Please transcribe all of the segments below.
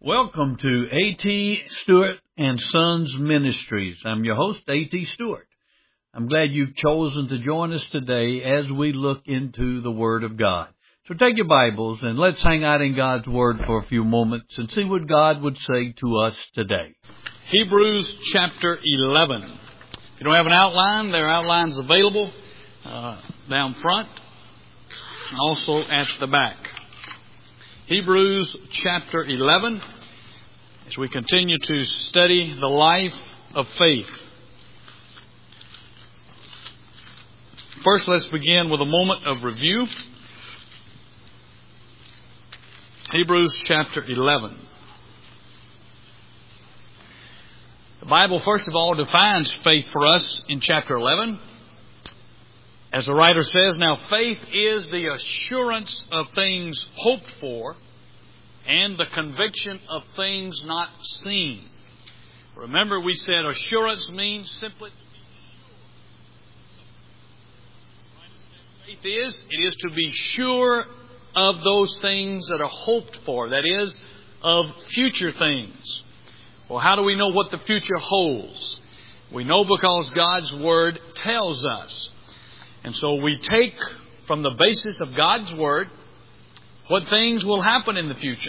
Welcome to A.T. Stewart and Sons Ministries. I'm your host, A.T. Stewart. I'm glad you've chosen to join us today as we look into the Word of God. So take your Bibles and let's hang out in God's Word for a few moments and see what God would say to us today. Hebrews chapter 11. If you don't have an outline, there are outlines available down front and also at the back. Hebrews chapter 11, as we continue to study the life of faith. First, let's begin with a moment of review. Hebrews chapter 11. The Bible, first of all, defines faith for us in chapter 11. As the writer says, now faith is the assurance of things hoped for and the conviction of things not seen. Remember, we said assurance means simply to be sure. Faith is to be sure of those things that are hoped for, that is, of future things. Well, how do we know what the future holds? We know because God's Word tells us. And so we take from the basis of God's Word what things will happen in the future.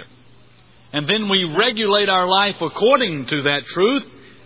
And then we regulate our life according to that truth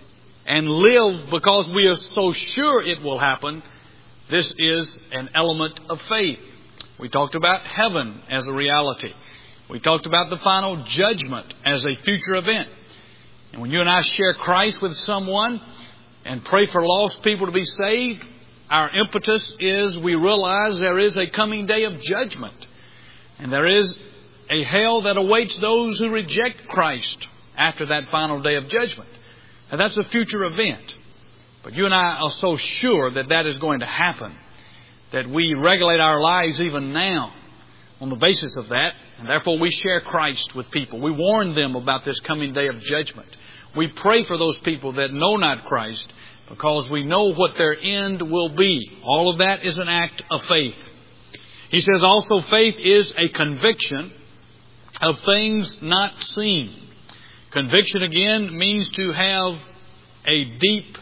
and live because we are so sure it will happen. This is an element of faith. We talked about heaven as a reality. We talked about the final judgment as a future event. And when you and I share Christ with someone and pray for lost people to be saved, our impetus is we realize there is a coming day of judgment. And there is a hell that awaits those who reject Christ after that final day of judgment. And that's a future event. But you and I are so sure that that is going to happen that we regulate our lives even now on the basis of that. And therefore we share Christ with people. We warn them about this coming day of judgment. We pray for those people that know not Christ, because we know what their end will be. All of that is an act of faith. He says also faith is a conviction of things not seen. Conviction again means to have a deep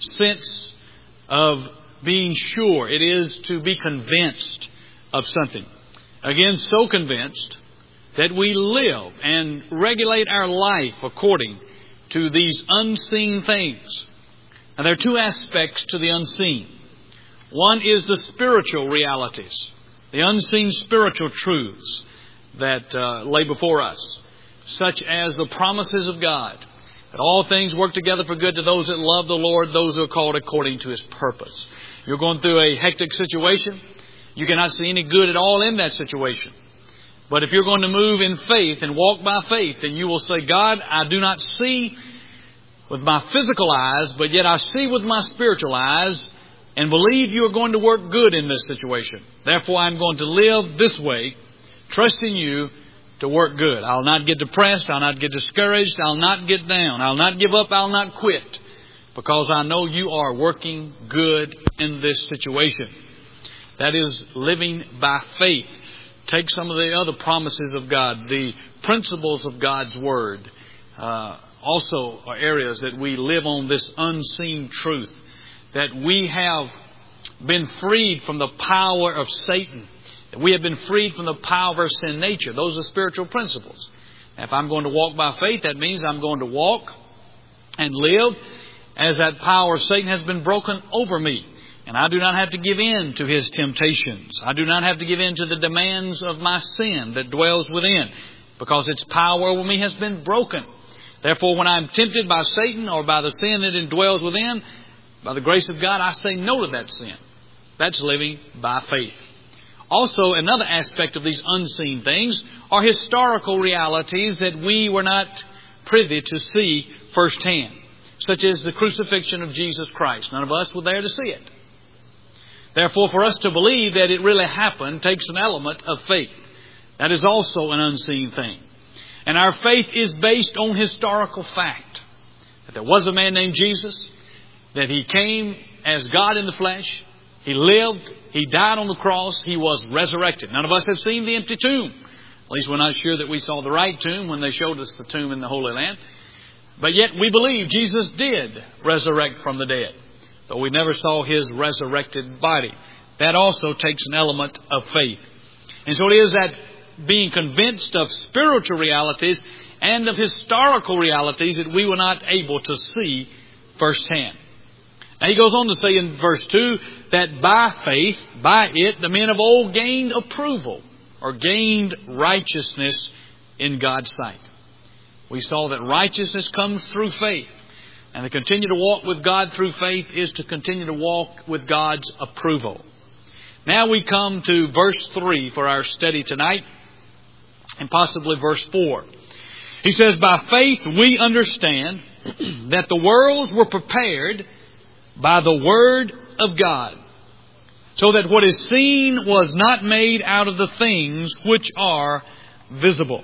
sense of being sure. It is to be convinced of something. Again, so convinced that we live and regulate our life according to these unseen things. Now, there are two aspects to the unseen. One is the spiritual realities, the unseen spiritual truths that lay before us, such as the promises of God, that all things work together for good to those that love the Lord, those who are called according to His purpose. You're going through a hectic situation. You cannot see any good at all in that situation. But if you're going to move in faith and walk by faith, then you will say, God, I do not see with my physical eyes, but yet I see with my spiritual eyes and believe you are going to work good in this situation. Therefore, I'm going to live this way, trusting you to work good. I'll not get depressed. I'll not get discouraged. I'll not get down. I'll not give up. I'll not quit, because I know you are working good in this situation. That is living by faith. Take some of the other promises of God, the principles of God's Word, also are areas that we live on this unseen truth, that we have been freed from the power of Satan, that we have been freed from the power of our sin nature. Those are spiritual principles. If I'm going to walk by faith, that means I'm going to walk and live as that power of Satan has been broken over me. And I do not have to give in to his temptations. I do not have to give in to the demands of my sin that dwells within, because its power over me has been broken. Therefore, when I'm tempted by Satan or by the sin that indwells within, by the grace of God, I say no to that sin. That's living by faith. Also, another aspect of these unseen things are historical realities that we were not privy to see firsthand, such as the crucifixion of Jesus Christ. None of us were there to see it. Therefore, for us to believe that it really happened takes an element of faith. That is also an unseen thing. And our faith is based on historical fact. That there was a man named Jesus, that He came as God in the flesh. He lived, He died on the cross, He was resurrected. None of us have seen the empty tomb. At least we're not sure that we saw the right tomb when they showed us the tomb in the Holy Land. But yet we believe Jesus did resurrect from the dead, though we never saw His resurrected body. That also takes an element of faith. And so it is that being convinced of spiritual realities and of historical realities that we were not able to see firsthand. Now he goes on to say in verse 2 that by faith, by it, the men of old gained approval or gained righteousness in God's sight. We saw that righteousness comes through faith. And to continue to walk with God through faith is to continue to walk with God's approval. Now we come to verse 3 for our study tonight, and possibly verse 4. He says, by faith we understand that the worlds were prepared by the Word of God, so that what is seen was not made out of the things which are visible.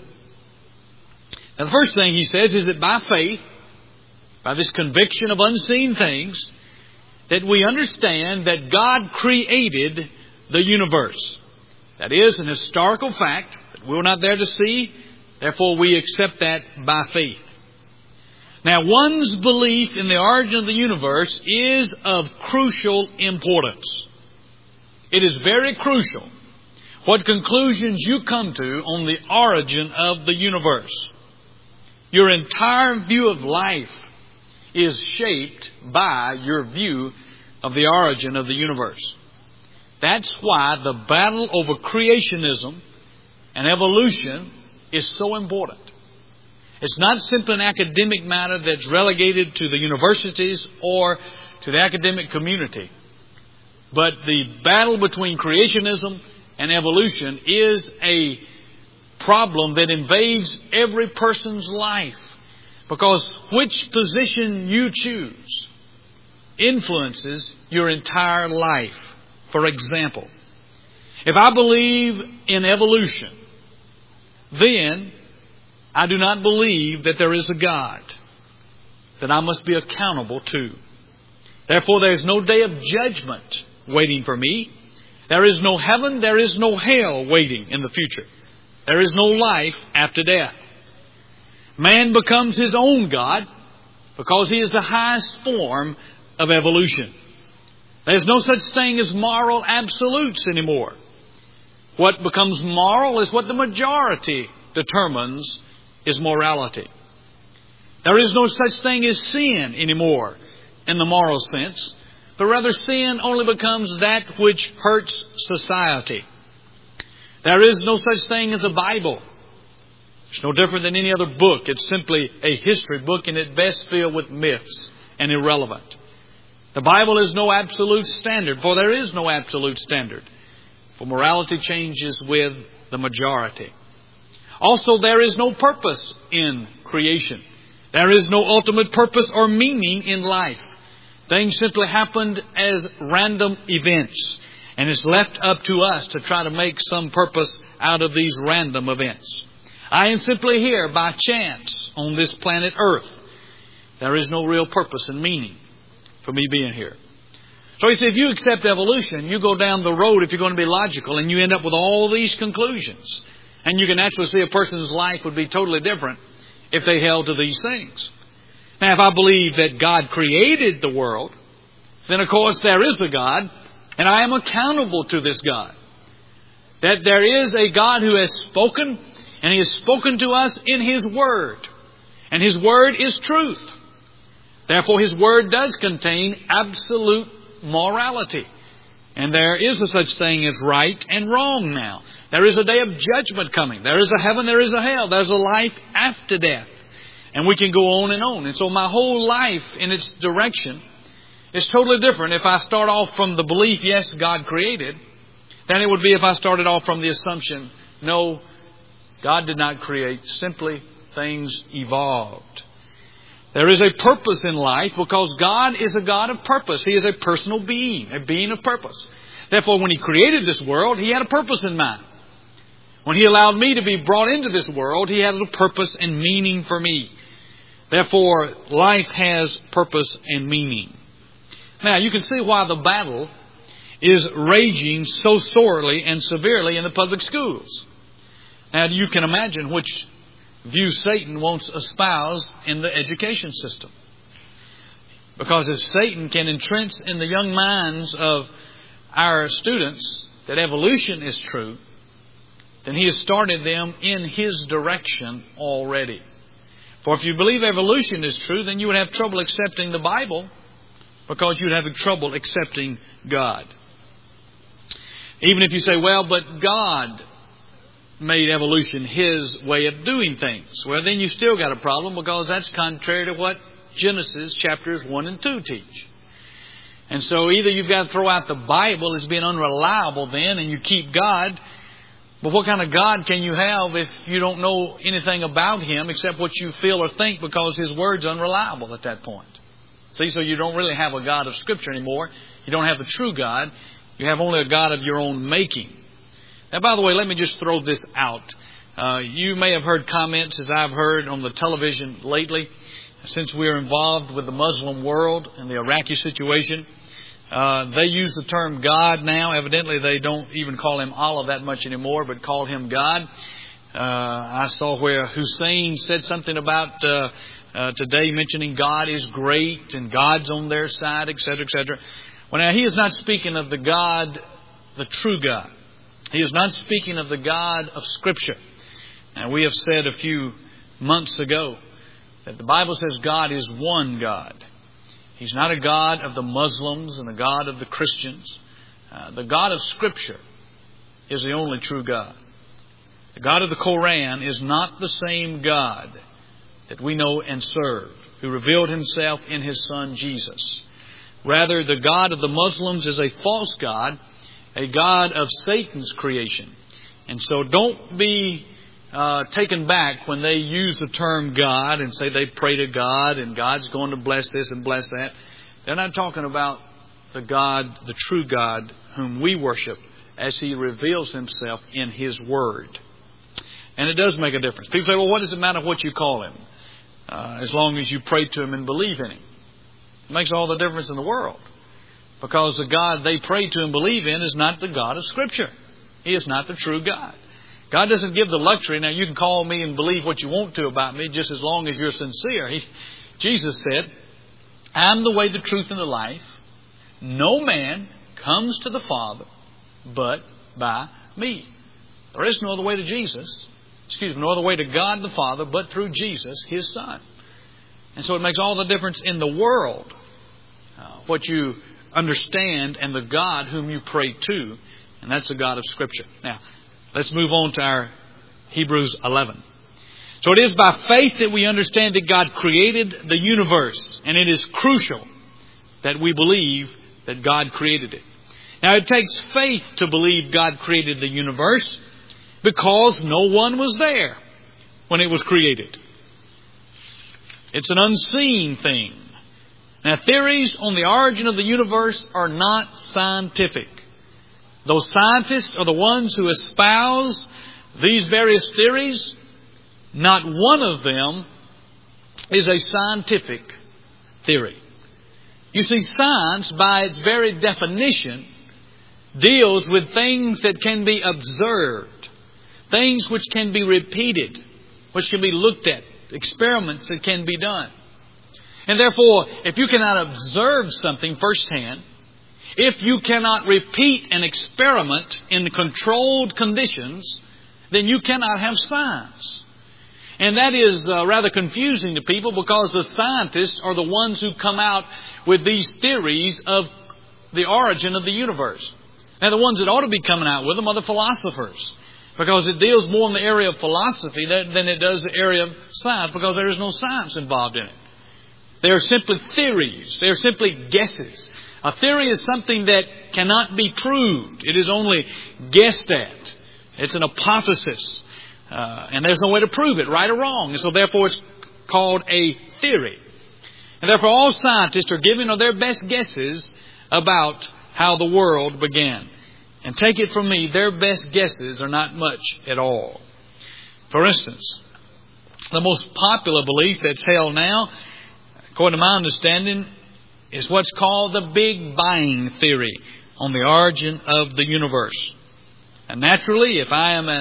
Now the first thing he says is that by faith, by this conviction of unseen things, that we understand that God created the universe. That is an historical fact that we're not there to see. Therefore, we accept that by faith. Now, one's belief in the origin of the universe is of crucial importance. It is very crucial what conclusions you come to on the origin of the universe. Your entire view of life is shaped by your view of the origin of the universe. That's why the battle over creationism and evolution is so important. It's not simply an academic matter that's relegated to the universities or to the academic community. But the battle between creationism and evolution is a problem that invades every person's life. Because which position you choose influences your entire life. For example, if I believe in evolution, then I do not believe that there is a God that I must be accountable to. Therefore, there is no day of judgment waiting for me. There is no heaven, there is no hell waiting in the future. There is no life after death. Man becomes his own God because he is the highest form of evolution. There's no such thing as moral absolutes anymore. What becomes moral is what the majority determines is morality. There is no such thing as sin anymore in the moral sense, but rather sin only becomes that which hurts society. There is no such thing as a Bible. It's no different than any other book. It's simply a history book, and at best filled with myths and irrelevant. The Bible is no absolute standard, for there is no absolute standard. For morality changes with the majority. Also, there is no purpose in creation. There is no ultimate purpose or meaning in life. Things simply happened as random events. And it's left up to us to try to make some purpose out of these random events. I am simply here by chance on this planet Earth. There is no real purpose and meaning for me being here. So he said, if you accept evolution, you go down the road, if you're going to be logical, and you end up with all these conclusions. And you can actually see a person's life would be totally different if they held to these things. Now, if I believe that God created the world, then of course there is a God, and I am accountable to this God. That there is a God who has spoken, and He has spoken to us in His Word. And His Word is truth. Therefore, His Word does contain absolute morality. And there is a such thing as right and wrong now. There is a day of judgment coming. There is a heaven, there is a hell. There's a life after death. And we can go on and on. And so my whole life in its direction is totally different if I start off from the belief, yes, God created, than it would be if I started off from the assumption, no, God did not create. Simply things evolved. There is a purpose in life because God is a God of purpose. He is a personal being, a being of purpose. Therefore, when He created this world, He had a purpose in mind. When He allowed me to be brought into this world, He had a purpose and meaning for me. Therefore, life has purpose and meaning. Now, you can see why the battle is raging so sorely and severely in the public schools. Now, you can imagine which view Satan wants espoused in the education system. Because if Satan can entrench in the young minds of our students that evolution is true, then he has started them in his direction already. For if you believe evolution is true, then you would have trouble accepting the Bible, because you'd have trouble accepting God. Even if you say, well, but God made evolution His way of doing things. Well, then you still got a problem, because that's contrary to what Genesis chapters 1 and 2 teach. And so either you've got to throw out the Bible as being unreliable then, and you keep God. But what kind of God can you have if you don't know anything about Him except what you feel or think, because His Word's unreliable at that point? See, so you don't really have a God of Scripture anymore. You don't have the true God. You have only a God of your own making. Now, by the way, let me just throw this out. You may have heard comments, as I've heard on the television lately, since we are involved with the Muslim world and the Iraqi situation. They use the term God now. Evidently, they don't even call Him Allah that much anymore, but call Him God. I saw where Hussein said something about today, mentioning God is great and God's on their side, etc., etc. Well, now, he is not speaking of the God, the true God. He is not speaking of the God of Scripture. Now, we have said a few months ago that the Bible says God is one God. He's not a God of the Muslims and a God of the Christians. The God of Scripture is the only true God. The God of the Koran is not the same God that we know and serve, who revealed Himself in His Son Jesus. Rather, the God of the Muslims is a false God, a God of Satan's creation. And so don't be taken back when they use the term God and say they pray to God and God's going to bless this and bless that. They're not talking about the God, the true God, whom we worship as He reveals Himself in His Word. And it does make a difference. People say, well, what does it matter what you call Him? As long as you pray to Him and believe in Him. It makes all the difference in the world. Because the God they pray to and believe in is not the God of Scripture. He is not the true God. God doesn't give the luxury. Now, you can call me and believe what you want to about me, just as long as you're sincere. Jesus said, I'm the way, the truth, and the life. No man comes to the Father but by me. There is no other way to Jesus. No other way to God the Father but through Jesus, His Son. And so it makes all the difference in the world what you understand and the God whom you pray to. And that's the God of Scripture. Now, let's move on to our Hebrews 11. So it is by faith that we understand that God created the universe. And it is crucial that we believe that God created it. Now, it takes faith to believe God created the universe, because no one was there when it was created. It's an unseen thing. Now, theories on the origin of the universe are not scientific. Those scientists are the ones who espouse these various theories. Not one of them is a scientific theory. You see, science, by its very definition, deals with things that can be observed, things which can be repeated, which can be looked at, experiments that can be done. And therefore, if you cannot observe something firsthand, if you cannot repeat an experiment in controlled conditions, then you cannot have science. And that is rather confusing to people, because the scientists are the ones who come out with these theories of the origin of the universe. Now, the ones that ought to be coming out with them are the philosophers, because it deals more in the area of philosophy than it does the area of science, because there is no science involved in it. They are simply theories. They are simply guesses. A theory is something that cannot be proved. It is only guessed at. It's an hypothesis. And there's no way to prove it, right or wrong. And so therefore it's called a theory. And therefore all scientists are giving their best guesses about how the world began. And take it from me, their best guesses are not much at all. For instance, the most popular belief that's held now, according to my understanding, is what's called the Big Bang theory on the origin of the universe. And naturally, if I am an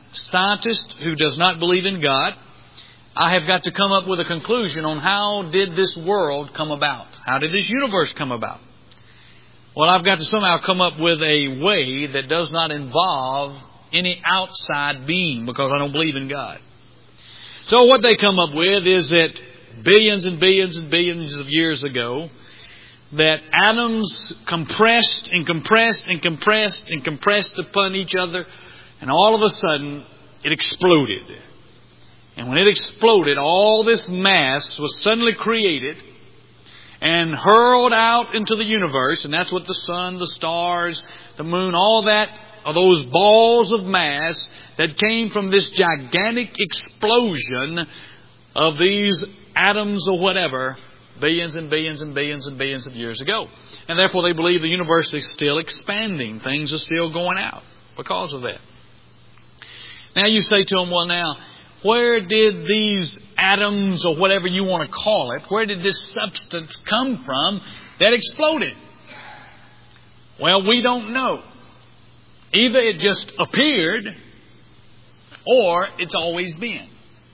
scientist who does not believe in God, I have got to come up with a conclusion on how did this world come about? How did this universe come about? Well, I've got to somehow come up with a way that does not involve any outside being, because I don't believe in God. So what they come up with is that billions and billions and billions of years ago, that atoms compressed and compressed and compressed and compressed upon each other, and all of a sudden it exploded. And when it exploded, all this mass was suddenly created and hurled out into the universe, and that's what the sun, the stars, the moon, all that are those balls of mass that came from this gigantic explosion of these atoms or whatever, billions and billions and billions and billions of years ago. And therefore they believe the universe is still expanding. Things are still going out because of that. Now you say to them, well now, where did these atoms or whatever you want to call it, where did this substance come from that exploded? Well, we don't know. Either it just appeared or it's always been.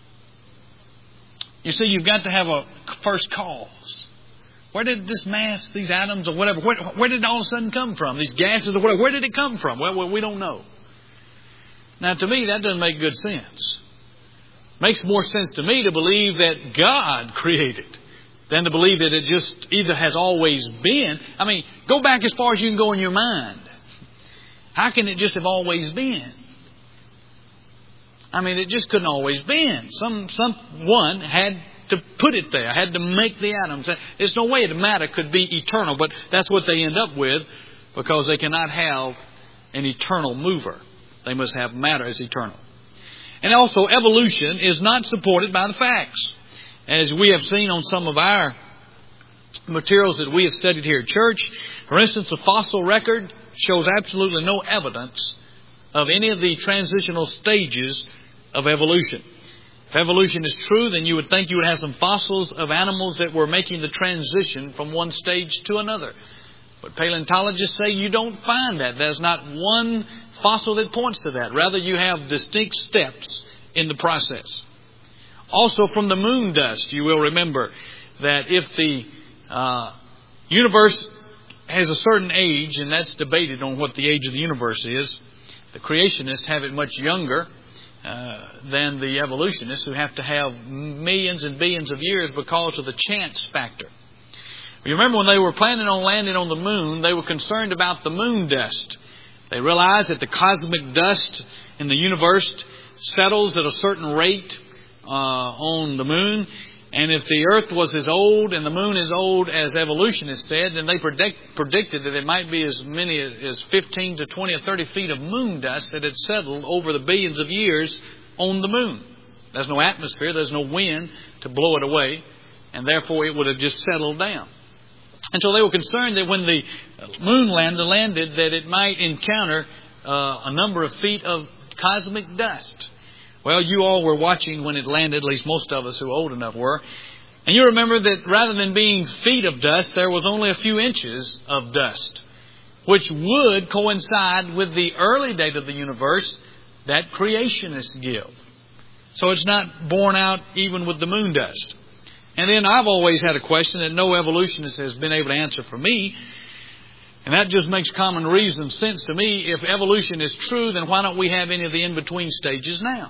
You see, you've got to have a first cause. Where did this mass, these atoms or whatever, where did it all of a sudden come from? These gases or whatever, where did it come from? Well, we don't know. Now, to me, that doesn't make good sense. It makes more sense to me to believe that God created than to believe that it just either has always been. I mean, go back as far as you can go in your mind. How can it just have always been? I mean, it just couldn't always been. Someone had to put it there, had to make the atoms. There's no way the matter could be eternal, but that's what they end up with because they cannot have an eternal mover. They must have matter as eternal. And also, evolution is not supported by the facts. As we have seen on some of our materials that we have studied here at church, for instance, the fossil record shows absolutely no evidence of any of the transitional stages of evolution. If evolution is true, then you would think you would have some fossils of animals that were making the transition from one stage to another. But paleontologists say you don't find that. There's not one fossil that points to that. Rather, you have distinct steps in the process. Also, from the moon dust, you will remember that if the universe has a certain age, and that's debated on what the age of the universe is, the creationists have it much younger than the evolutionists, who have to have millions and billions of years because of the chance factor. You remember when they were planning on landing on the moon, they were concerned about the moon dust. They realized that the cosmic dust in the universe settles at a certain rate on the moon. And if the earth was as old and the moon as old as evolutionists said, then they predicted that there might be as many as 15 to 20 or 30 feet of moon dust that had settled over the billions of years on the moon. There's no atmosphere, there's no wind to blow it away, and therefore it would have just settled down. And so they were concerned that when the moon landed, that it might encounter a number of feet of cosmic dust. Well, you all were watching when it landed, at least most of us who were old enough were. And you remember that rather than being feet of dust, there was only a few inches of dust, which would coincide with the early date of the universe that creationists give. So it's not borne out even with the moon dust. And then I've always had a question that no evolutionist has been able to answer for me. And that just makes common reason sense to me. If evolution is true, then why don't we have any of the in-between stages now?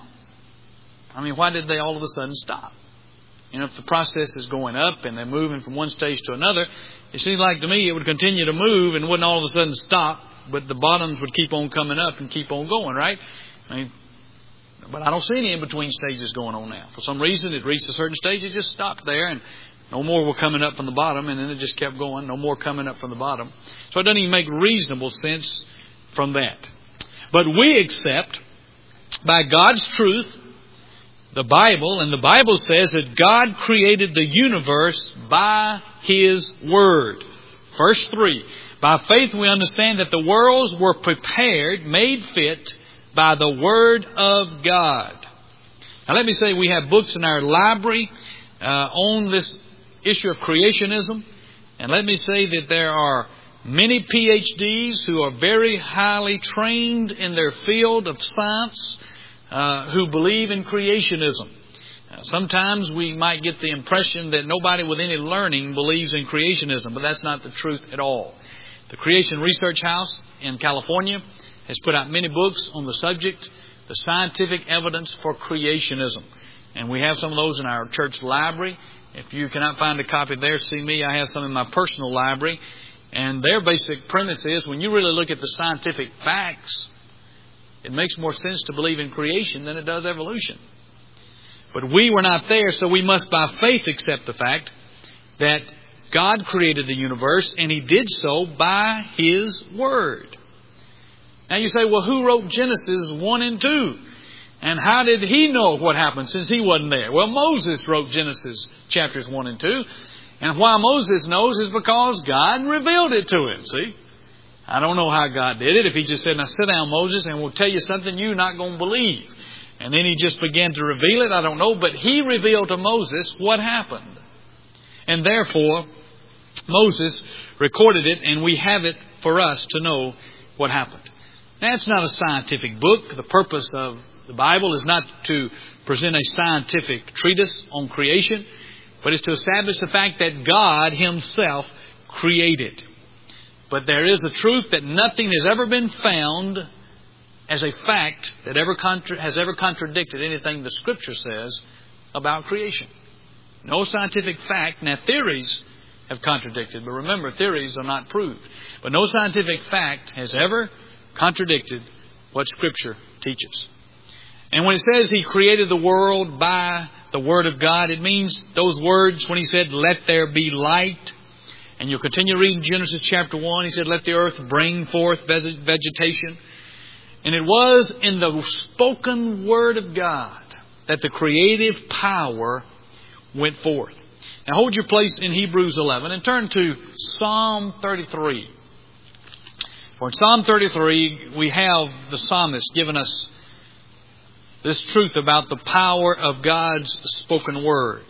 I mean, why did they all of a sudden stop? You know, if the process is going up and they're moving from one stage to another, it seems like to me it would continue to move and wouldn't all of a sudden stop, but the bottoms would keep on coming up and keep on going, right? I mean, but I don't see any in-between stages going on now. For some reason, it reached a certain stage, it just stopped there, and no more were coming up from the bottom, and then it just kept going. No more coming up from the bottom. So it doesn't even make reasonable sense from that. But we accept, by God's truth, the Bible, and the Bible says that God created the universe by His Word. Verse 3, by faith we understand that the worlds were prepared, made fit, by the Word of God. Now let me say we have books in our library on this issue of creationism. And let me say that there are many PhDs who are very highly trained in their field of science, who believe in creationism. Sometimes we might get the impression that nobody with any learning believes in creationism, but that's not the truth at all. The Creation Research House in California has put out many books on the subject, the scientific evidence for creationism. And we have some of those in our church library. If you cannot find a copy there, see me. I have some in my personal library. And their basic premise is when you really look at the scientific facts, it makes more sense to believe in creation than it does evolution. But we were not there, so we must by faith accept the fact that God created the universe, and He did so by His Word. Now you say, well, who wrote Genesis 1 and 2? And how did He know what happened since He wasn't there? Well, Moses wrote Genesis chapters 1 and 2. And why Moses knows is because God revealed it to him, see? I don't know how God did it. If He just said, now sit down, Moses, and we'll tell you something you're not going to believe. And then He just began to reveal it, I don't know. But He revealed to Moses what happened. And therefore, Moses recorded it, and we have it for us to know what happened. Now, it's not a scientific book. The purpose of the Bible is not to present a scientific treatise on creation, but it's to establish the fact that God Himself created. But there is a truth that nothing has ever been found as a fact that has ever contradicted anything the Scripture says about creation. No scientific fact. Now, theories have contradicted, but remember, theories are not proved. But no scientific fact has ever contradicted what Scripture teaches. And when it says He created the world by the Word of God, it means those words when He said, let there be light. And you'll continue reading Genesis chapter 1. He said, let the earth bring forth vegetation. And it was in the spoken Word of God that the creative power went forth. Now hold your place in Hebrews 11 and turn to Psalm 33. For in Psalm 33, we have the psalmist giving us this truth about the power of God's spoken Word.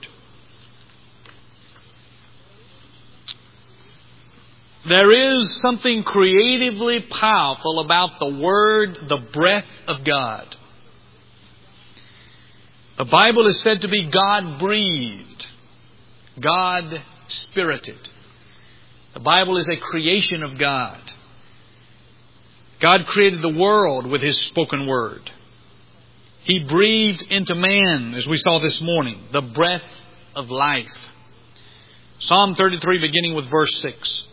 There is something creatively powerful about the Word, the breath of God. The Bible is said to be God-breathed, God-spirited. The Bible is a creation of God. God created the world with His spoken Word. He breathed into man, as we saw this morning, the breath of life. Psalm 33, beginning with verse 6.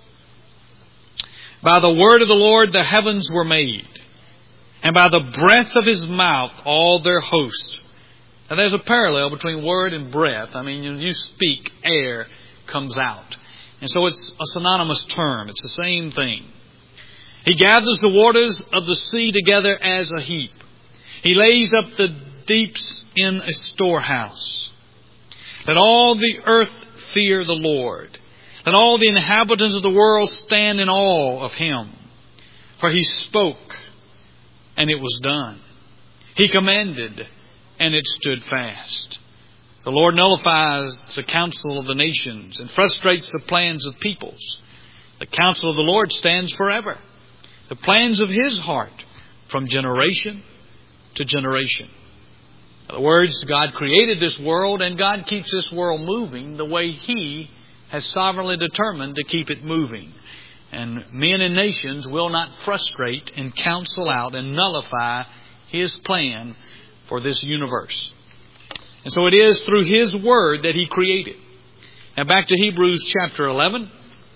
By the word of the Lord the heavens were made, and by the breath of His mouth all their host. Now there's a parallel between word and breath. I mean, when you speak, air comes out. And so it's a synonymous term. It's the same thing. He gathers the waters of the sea together as a heap. He lays up the deeps in a storehouse. Let all the earth fear the Lord. Let all the inhabitants of the world stand in awe of Him. For He spoke, and it was done. He commanded, and it stood fast. The Lord nullifies the counsel of the nations and frustrates the plans of peoples. The counsel of the Lord stands forever. The plans of His heart from generation to generation. In other words, God created this world, and God keeps this world moving the way He has sovereignly determined to keep it moving. And men and nations will not frustrate and counsel out and nullify His plan for this universe. And so it is through His Word that He created. Now back to Hebrews chapter 11.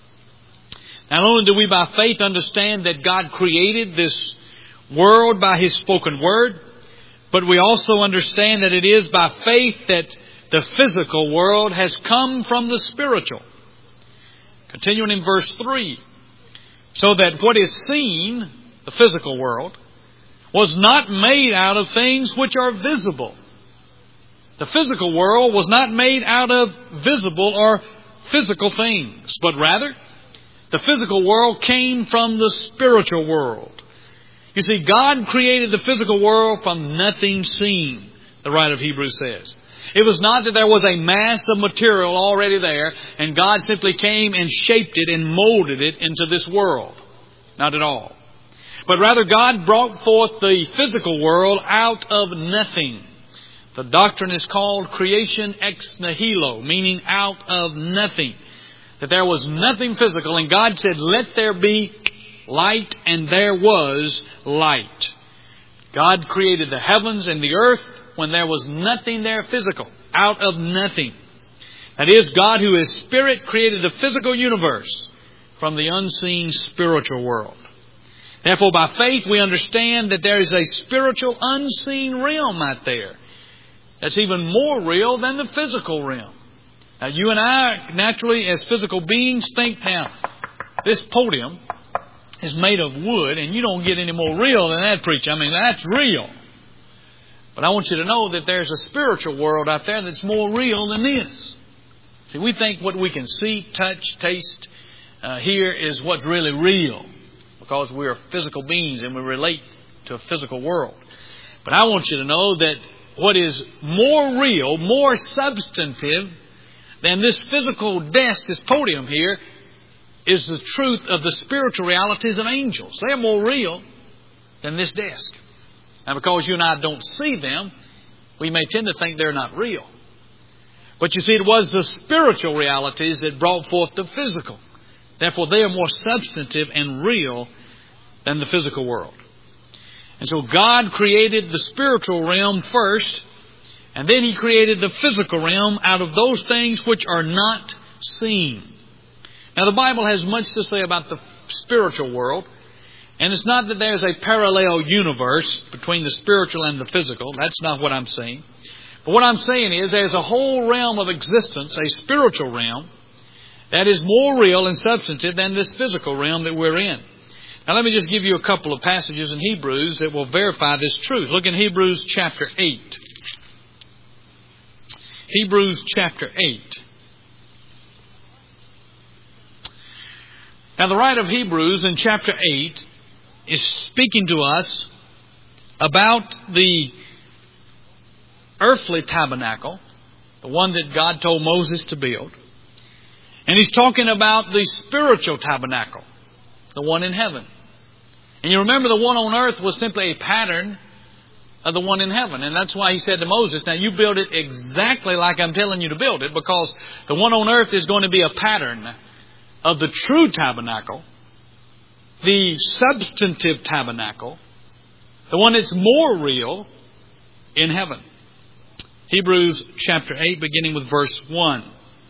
Not only do we by faith understand that God created this world by His spoken Word, but we also understand that it is by faith that the physical world has come from the spiritual. Continuing in verse 3. So that what is seen, the physical world, was not made out of things which are visible. The physical world was not made out of visible or physical things, but rather the physical world came from the spiritual world. You see, God created the physical world from nothing seen, the writer of Hebrews says. It was not that there was a mass of material already there and God simply came and shaped it and molded it into this world. Not at all. But rather God brought forth the physical world out of nothing. The doctrine is called creation ex nihilo, meaning out of nothing. That there was nothing physical, and God said, "Let there be light," and there was light. God created the heavens and the earth when there was nothing there physical, out of nothing. That is, God, who is Spirit, created the physical universe from the unseen spiritual world. Therefore, by faith, we understand that there is a spiritual unseen realm out there that's even more real than the physical realm. Now, you and I, naturally, as physical beings, think, now, this podium is made of wood, and you don't get any more real than that, preacher. I mean, that's real. But I want you to know that there's a spiritual world out there that's more real than this. See, we think what we can see, touch, taste, hear is what's really real, because we are physical beings and we relate to a physical world. But I want you to know that what is more real, more substantive than this physical desk, this podium here, is the truth of the spiritual realities of angels. They're more real than this desk. Now, because you and I don't see them, we may tend to think they're not real. But you see, it was the spiritual realities that brought forth the physical. Therefore, they are more substantive and real than the physical world. And so God created the spiritual realm first, and then He created the physical realm out of those things which are not seen. Now, the Bible has much to say about the spiritual world. And it's not that there's a parallel universe between the spiritual and the physical. That's not what I'm saying. But what I'm saying is there's a whole realm of existence, a spiritual realm, that is more real and substantive than this physical realm that we're in. Now let me just give you a couple of passages in Hebrews that will verify this truth. Look in Hebrews chapter 8. Hebrews chapter 8. Now the writer of Hebrews in chapter 8 is speaking to us about the earthly tabernacle, the one that God told Moses to build. And he's talking about the spiritual tabernacle, the one in heaven. And you remember the one on earth was simply a pattern of the one in heaven. And that's why he said to Moses, now you build it exactly like I'm telling you to build it, because the one on earth is going to be a pattern of the true tabernacle, the substantive tabernacle, the one that's more real in heaven. Hebrews chapter 8, beginning with verse 1.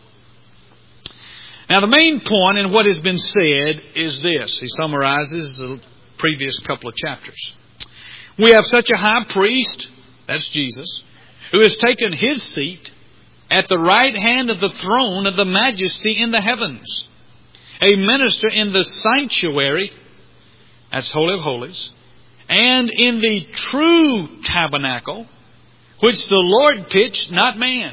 Now the main point in what has been said is this. He summarizes the previous couple of chapters. We have such a high priest, that's Jesus, who has taken His seat at the right hand of the throne of the majesty in the heavens, a minister in the sanctuary, that's Holy of Holies, and in the true tabernacle, which the Lord pitched, not man.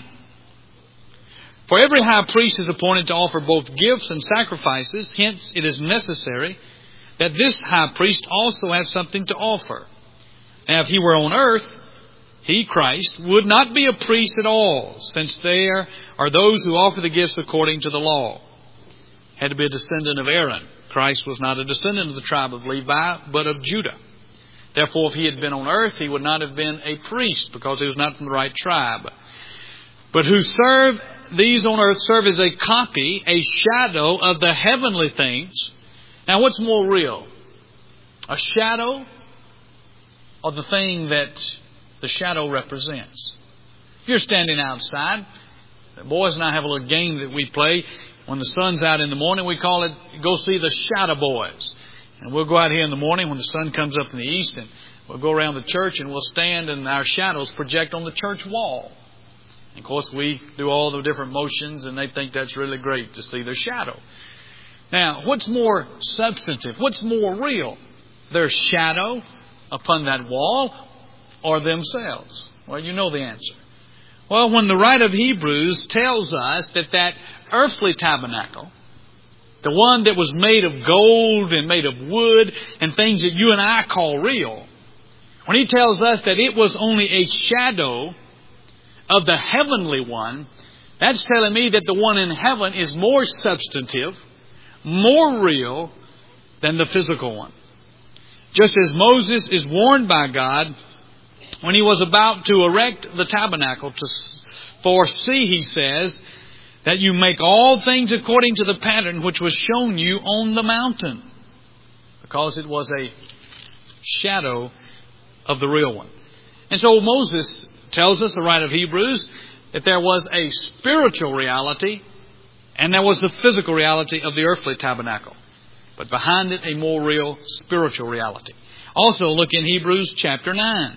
For every high priest is appointed to offer both gifts and sacrifices. Hence, it is necessary that this high priest also have something to offer. Now, if He were on earth, He, Christ, would not be a priest at all, since there are those who offer the gifts according to the law. Had to be a descendant of Aaron. Christ was not a descendant of the tribe of Levi, but of Judah. Therefore, if He had been on earth, He would not have been a priest, because He was not from the right tribe. But who serve these on earth serve as a copy, a shadow of the heavenly things. Now, what's more real? A shadow or the thing that the shadow represents? If you're standing outside, the boys and I have a little game that we play. When the sun's out in the morning, we call it, go see the Shadow Boys. And we'll go out here in the morning when the sun comes up in the east, and we'll go around the church and we'll stand and our shadows project on the church wall. And of course, we do all the different motions, and they think that's really great to see their shadow. Now, what's more substantive? What's more real? Their shadow upon that wall or themselves? Well, you know the answer. Well, when the writer of Hebrews tells us that earthly tabernacle, the one that was made of gold and made of wood and things that you and I call real, when he tells us that it was only a shadow of the heavenly one, that's telling me that the one in heaven is more substantive, more real than the physical one. Just as Moses is warned by God when he was about to erect the tabernacle, for see, he says, that you make all things according to the pattern which was shown you on the mountain. Because it was a shadow of the real one. And so Moses tells us, the writer of Hebrews, that there was a spiritual reality and there was the physical reality of the earthly tabernacle. But behind it, a more real spiritual reality. Also, look in Hebrews chapter 9.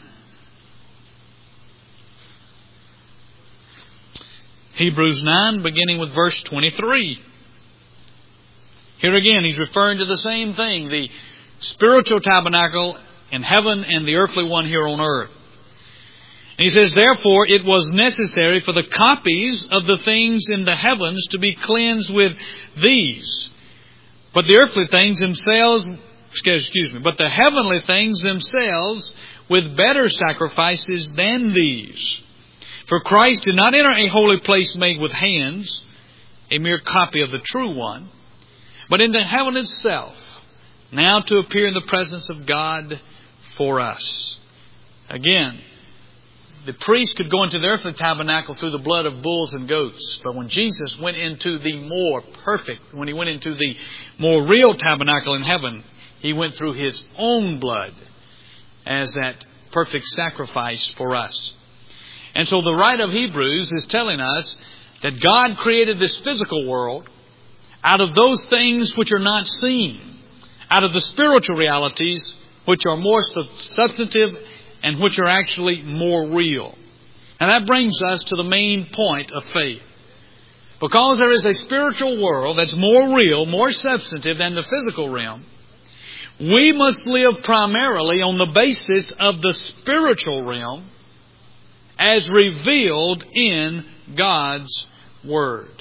Hebrews 9, beginning with verse 23. Here again, he's referring to the same thing, the spiritual tabernacle in heaven and the earthly one here on earth. And he says, therefore, it was necessary for the copies of the things in the heavens to be cleansed with these. But the earthly things themselves, but the heavenly things themselves with better sacrifices than these. For Christ did not enter a holy place made with hands, a mere copy of the true one, but into heaven itself, now to appear in the presence of God for us. Again, the priest could go into the earthly tabernacle through the blood of bulls and goats. But when Jesus went into the more perfect, when he went into the more real tabernacle in heaven, he went through his own blood as that perfect sacrifice for us. And so the writer of Hebrews is telling us that God created this physical world out of those things which are not seen, out of the spiritual realities which are more substantive and which are actually more real. And that brings us to the main point of faith. Because there is a spiritual world that's more real, more substantive than the physical realm, we must live primarily on the basis of the spiritual realm as revealed in God's Word.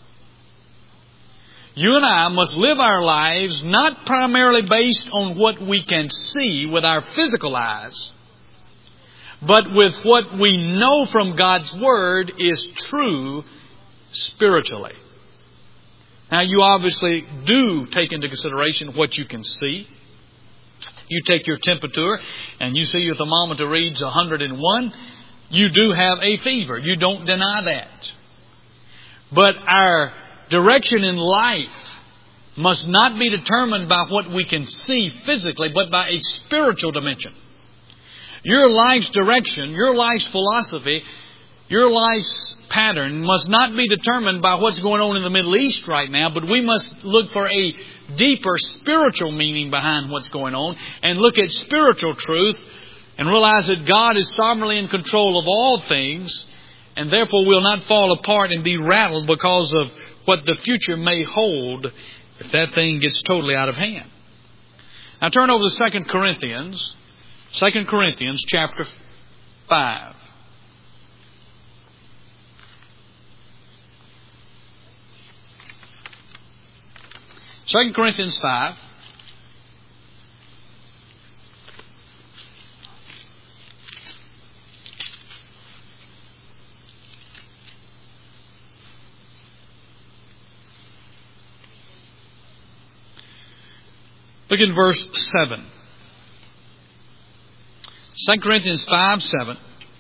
You and I must live our lives not primarily based on what we can see with our physical eyes, but with what we know from God's Word is true spiritually. Now, you obviously do take into consideration what you can see. You take your temperature and you see your thermometer reads 101. You do have a fever. You don't deny that. But our direction in life must not be determined by what we can see physically, but by a spiritual dimension. Your life's direction, your life's philosophy, your life's pattern must not be determined by what's going on in the Middle East right now, but we must look for a deeper spiritual meaning behind what's going on and look at spiritual truth and realize that God is sovereignly in control of all things and therefore will not fall apart and be rattled because of what the future may hold if that thing gets totally out of hand. Now turn over to 2 Corinthians. 2 Corinthians chapter 5. Second Corinthians 5. Look at verse 7. 2 Corinthians 5:7.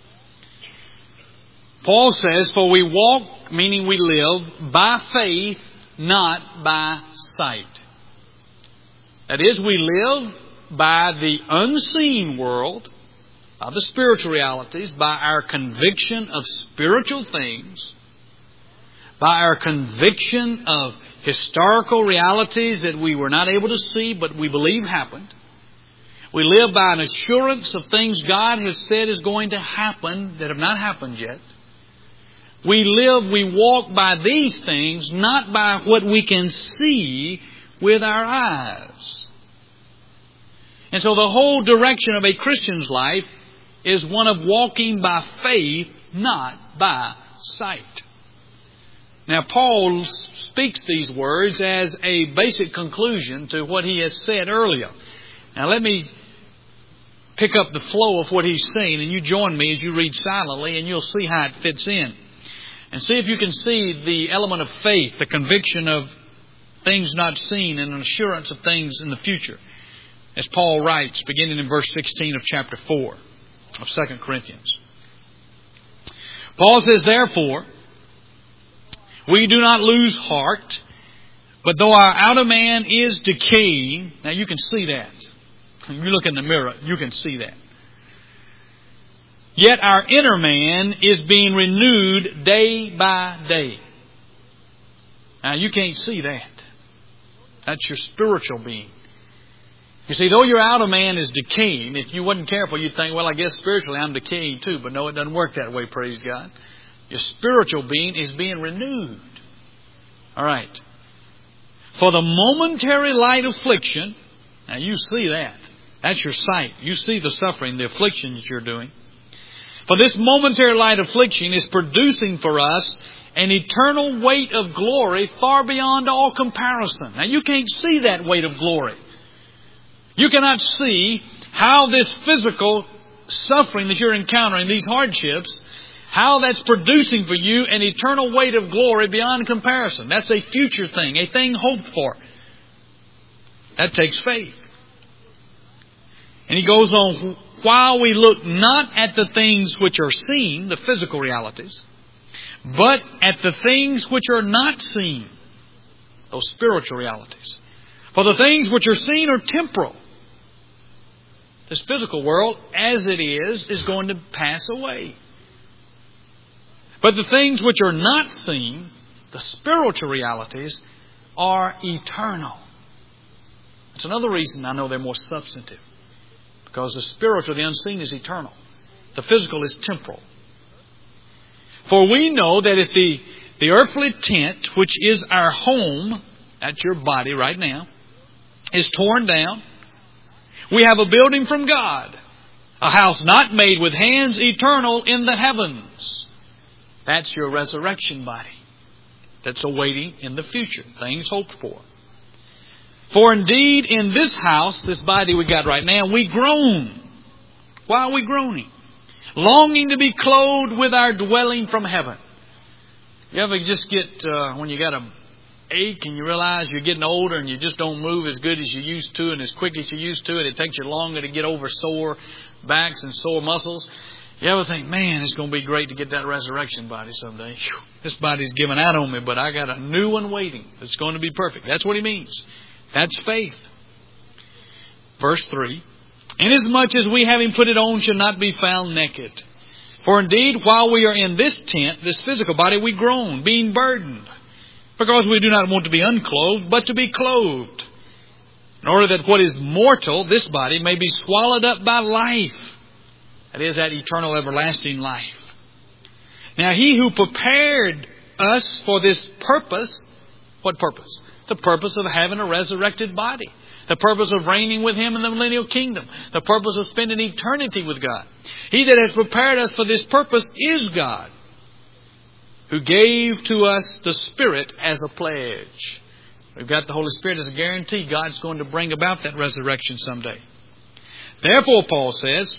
Paul says, for we walk, meaning we live, by faith, not by sight. That is, we live by the unseen world, by the spiritual realities, by our conviction of spiritual things, by our conviction of historical realities that we were not able to see but we believe happened. We live by an assurance of things God has said is going to happen that have not happened yet. We walk by these things, not by what we can see with our eyes. And so the whole direction of a Christian's life is one of walking by faith, not by sight. Now, Paul speaks these words as a basic conclusion to what he has said earlier. Now, let me pick up the flow of what he's saying, and you join me as you read silently, and you'll see how it fits in. And see if you can see the element of faith, the conviction of things not seen, and an assurance of things in the future. as Paul writes, beginning in verse 16 of chapter 4 of 2 Corinthians. Paul says, "Therefore, we do not lose heart, but though our outer man is decaying," now you can see that. When you look in the mirror, you can see that. "Yet our inner man is being renewed day by day." Now you can't see that. That's your spiritual being. You see, though your outer man is decaying, if you wasn't careful, you'd think, well, I guess spiritually I'm decaying too. But no, it doesn't work that way, praise God. Your spiritual being is being renewed. All right. "For the momentary light affliction," now you see that. That's your sight. You see the suffering, the affliction that you're doing. "For this momentary light affliction is producing for us an eternal weight of glory far beyond all comparison." Now you can't see that weight of glory. You cannot see how this physical suffering that you're encountering, these hardships, how that's producing for you an eternal weight of glory beyond comparison. That's a future thing, a thing hoped for. That takes faith. And he goes on, "While we look not at the things which are seen," the physical realities, "but at the things which are not seen," those spiritual realities. "For the things which are seen are temporal." This physical world, as it is going to pass away. "But the things which are not seen," the spiritual realities, "are eternal." That's another reason I know they're more substantive. Because the spiritual, the unseen, is eternal. The physical is temporal. "For we know that if the earthly tent, which is our home," that's your body right now, "is torn down, we have a building from God, a house not made with hands, eternal in the heavens." That's your resurrection body that's awaiting in the future, things hoped for. "For indeed in this house," this body we got right now, "we groan." Why are we groaning? "Longing to be clothed with our dwelling from heaven." You ever just get, when you got a ache and you realize you're getting older and you just don't move as good as you used to and as quick as you used to, and it takes you longer to get over sore backs and sore muscles? You ever think, man, it's going to be great to get that resurrection body someday. Whew, this body's giving out on me, but I got a new one waiting. It's going to be perfect. That's what he means. That's faith. Verse 3, "Inasmuch as we, having put it on, shall not be found naked. For indeed, while we are in this tent," this physical body, "we groan, being burdened, because we do not want to be unclothed, but to be clothed, in order that what is mortal," this body, "may be swallowed up by life." That is, that eternal everlasting life. "Now he who prepared us for this purpose," what purpose? The purpose of having a resurrected body. The purpose of reigning with Him in the millennial kingdom. The purpose of spending eternity with God. "He that has prepared us for this purpose is God, who gave to us the Spirit as a pledge." We've got the Holy Spirit as a guarantee God's going to bring about that resurrection someday. "Therefore," Paul says,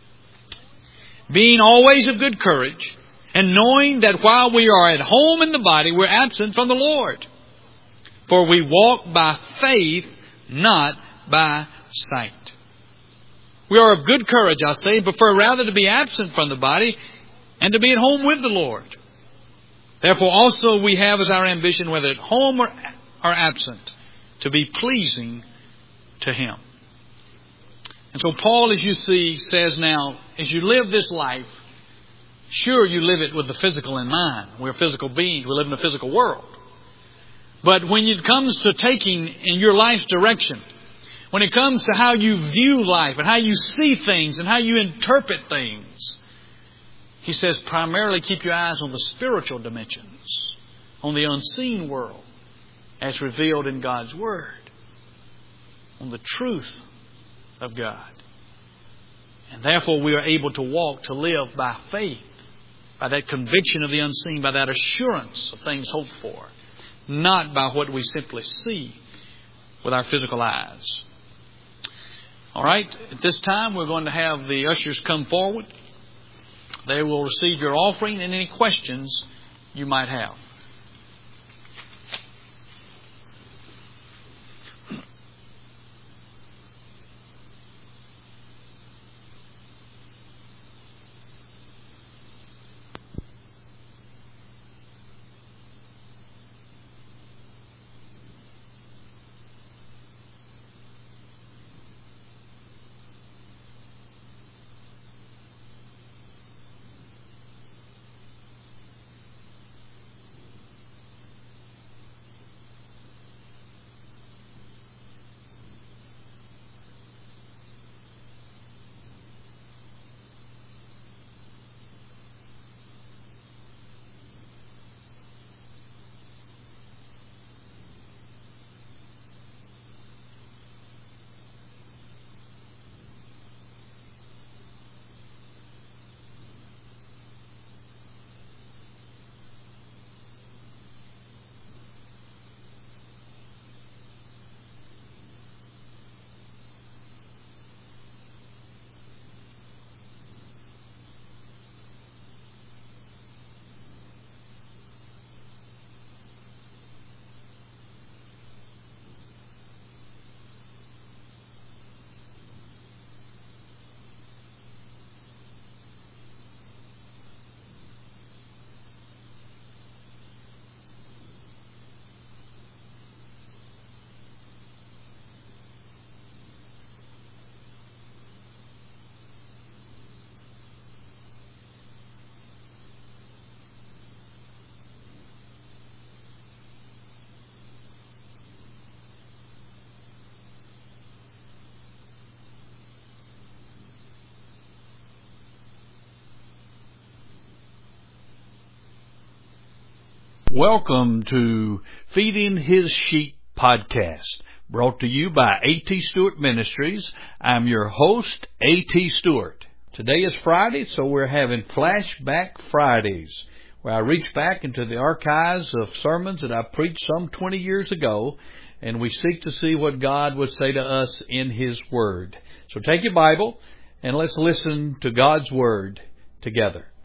"being always of good courage, and knowing that while we are at home in the body, we're absent from the Lord. For we walk by faith, not by sight." We are of good courage, I say, prefer rather to be absent from the body and to be at home with the Lord. "Therefore also we have as our ambition, whether at home or absent, to be pleasing to Him." And so Paul, as you see, says now, as you live this life, sure you live it with the physical in mind. We're physical beings. We live in a physical world. But when it comes to taking in your life's direction, when it comes to how you view life and how you see things and how you interpret things, he says primarily keep your eyes on the spiritual dimensions, on the unseen world as revealed in God's Word, on the truth of God. And therefore we are able to walk, to live by faith, by that conviction of the unseen, by that assurance of things hoped for, not by what we simply see with our physical eyes. All right, at this time we're going to have the ushers come forward. They will receive your offering and any questions you might have. Welcome to Feeding His Sheep podcast, brought to you by A.T. Stewart Ministries. I'm your host, A.T. Stewart. Today is Friday, so we're having Flashback Fridays, where I reach back into the archives of sermons that I preached some 20 years ago, and we seek to see what God would say to us in His Word. So take your Bible, and let's listen to God's Word together.